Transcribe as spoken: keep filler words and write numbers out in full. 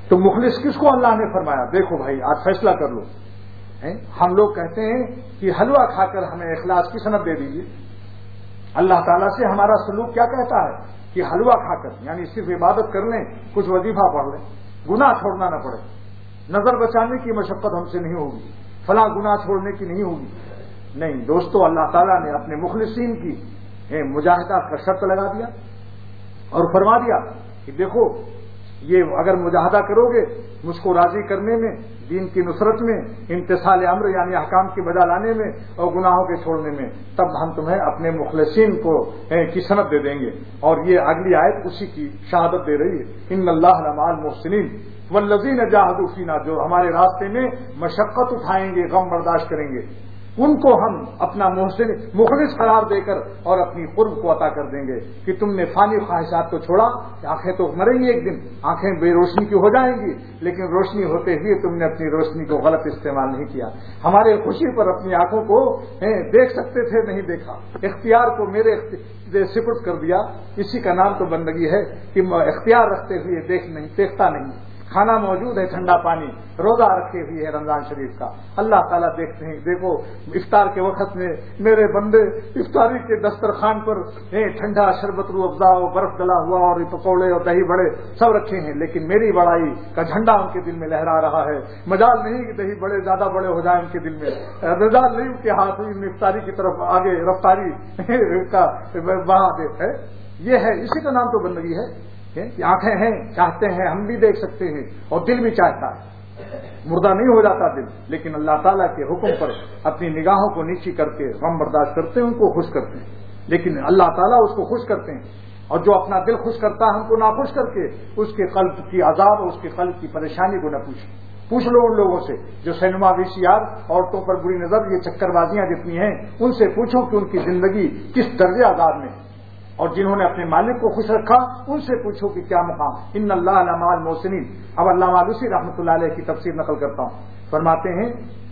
تو مخلص کس کو اللہ نے فرمایا؟ دیکھو بھائی آج فیصلہ کر لو. ہم لوگ کہتے ہیں کہ حلوہ کھا کر ہمیں اخلاص کی سند دے دیجیے. اللہ تعالیٰ سے ہمارا سلوک کیا کہتا ہے کہ حلوہ کھا کر یعنی صرف عبادت کر لیں, کچھ وظیفہ پڑھ لیں, گناہ چھوڑنا نہ پڑے, نظر بچانے کی مشقت ہم سے نہیں ہوگی, فلاں گناہ چھوڑنے کی نہیں ہوگی. نہیں دوستو, اللہ تعالیٰ نے اپنے مخلصین کی مجاہدہ کا شرط لگا دیا اور فرما دیا کہ دیکھو یہ اگر مجاہدہ کرو گے مجھ کو راضی کرنے میں, دین کی نصرت میں, امتثال امر یعنی احکام کی بجا لانے میں اور گناہوں کے چھوڑنے میں, تب ہم تمہیں اپنے مخلصین کو کی سند دے دیں گے. اور یہ اگلی آیت اسی کی شہادت دے رہی ہے, ان اللہ لمع المحسنین والذین جاہدوا فینا, جو ہمارے راستے میں مشقت اٹھائیں گے, غم برداشت کریں گے, ان کو ہم اپنا محسن مخلص قرار دے کر اور اپنی قرب کو عطا کر دیں گے. کہ تم نے فانی خواہشات کو چھوڑا, آنکھیں تو مریں گی ایک دن, آنکھیں بے روشنی کی ہو جائیں گی, لیکن روشنی ہوتے ہوئے تم نے اپنی روشنی کو غلط استعمال نہیں کیا. ہمارے خوشی پر اپنی آنکھوں کو دیکھ سکتے تھے, نہیں دیکھا, اختیار کو میرے سپرد کر دیا. اسی کا نام تو بندگی ہے کہ اختیار رکھتے ہوئے دیکھ نہیں دیکھتا نہیں. کھانا موجود ہے, ٹھنڈا پانی, روزہ رکھے ہوئے ہے رمضان شریف کا, اللہ تعالیٰ دیکھتے ہیں. دیکھو افطار کے وقت میں میرے بندے افطاری کے دسترخوان پر ٹھنڈا شربت رو افزا اور برف ڈلا ہوا اور پکوڑے اور دہی بڑے سب رکھے ہیں, لیکن میری بڑائی کا جھنڈا ان کے دل میں لہرا رہا ہے. مجال نہیں کہ دہی بڑے زیادہ بڑے ہو جائیں ان کے دل میں, مجال نہیں کہ ہاتھ افطاری کی طرف آگے رفتاری کا بہا ہے. یہ ہے, اسی کا نام تو بندگی ہے. آنکھیں ہیں, چاہتے ہیں, ہم بھی دیکھ سکتے ہیں, اور دل بھی چاہتا ہے, مردہ نہیں ہو جاتا دل, لیکن اللہ تعالیٰ کے حکم پر اپنی نگاہوں کو نیچی کر کے غم برداشت کرتے ہیں, ان کو خوش کرتے ہیں. لیکن اللہ تعالیٰ اس کو خوش کرتے ہیں, اور جو اپنا دل خوش کرتا ہے ہم کو ناخوش کر کے اس کے قلب کی عذاب اور اس کے قلب کی پریشانی کو نہ پوچھیں. پوچھ لو ان لوگوں سے جو سینما وی سی آر, عورتوں پر بری نظر, یہ چکر بازیاں جتنی ہیں, ان سے پوچھو کہ ان کی زندگی کس درجے عذاب میں ہے, اور جنہوں نے اپنے مالک کو خوش رکھا ان سے پوچھو کہ کیا مقام. ان اللہ لمع المحسنین. اب علامہ علوسی رحمۃ اللہ علیہ کی تفسیر نقل کرتا ہوں, فرماتے ہیں